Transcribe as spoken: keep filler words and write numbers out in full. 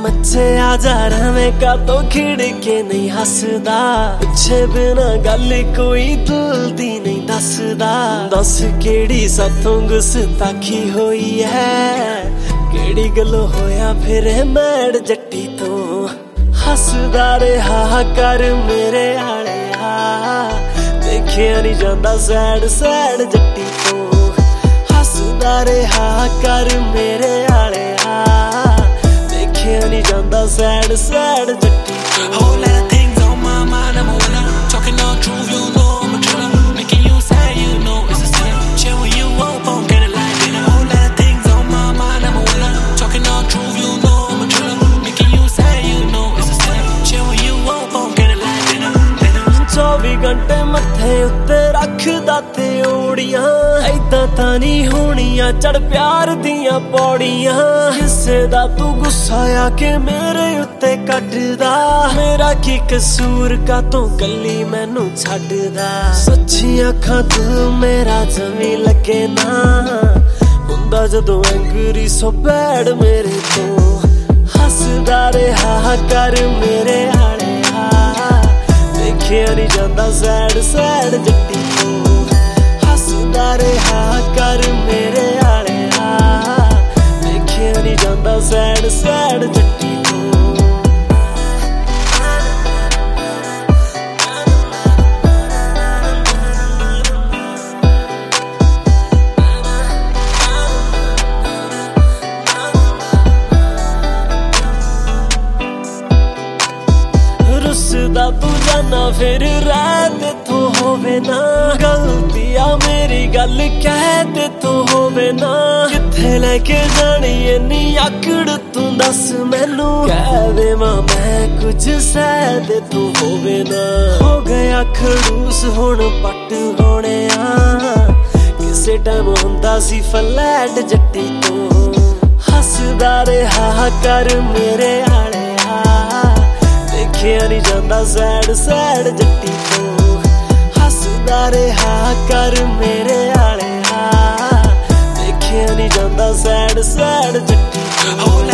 मचे आजा में का तो खिड़के नहीं हसदा पिछे बिना गल कोई दिल दी नहीं दसदा दस केड़ी साथों गुस्ताखी होई है केड़ी गलो होया फिर मैड जट्टी तो हसदा रहा कर मेरे आले देखिया नहीं जांदा सैड सैड जट्टी तो हसदा रहा कर मेरे आले देखिया नहीं जांदा सैड सैड जट्टी तो Whole lot of things on my mind, I'm a winner. Talking all truth, you know I'm a driller. Making you sad, you know it's a sinner. Chill when you up, I'm getting like dinner. Whole lot of things on my mind, I'm a winner. Talking all truth, you know I'm a driller. Making you sad, you know it's a sinner. Chill when you up, I'm getting like dinner. चौबी घंटे मथे उत्ते रखदा ते ओड़ियां ऐदां तां नहीं होणियां चढ़ प्यार दियां पौड़ियां हिस्से दा तू गुस्सा आके मेरे उत्ते कटदा मेरा की कसूर का तू कल्ली मैनू छड्डदा सच्ची अखां तू मेरा जमी लगे ना हुंदा जदों एंगरी सो बैड मेरे तो हसदा रहा कर मेरे आले देखिया नहीं जांदा सैड सैड जट्टी तो हसदा रहा कर मेरे आले देखिया नहीं जांदा सैड सैड जट्टी तो रुसदा तू जाना फिर रहते तो होवे ना गलतिया मेरी गल कहते तो होवे ना किथे लेके जानी इन्नी आकड़ तू दस मैनू कह देवां मैं कुछ सहदे तू होवे ना हो गया खड़ूस हुण पट होने किसे टाइम हुंदा सी फ्लैट जट्टी तो हसदा रहा कर मेरे आले देखिया नहीं जांदा सैड सैड जट्टी तो हसदा रहा कर मेरे आले देखिया नहीं जांदा सैड सैड जट्टी तो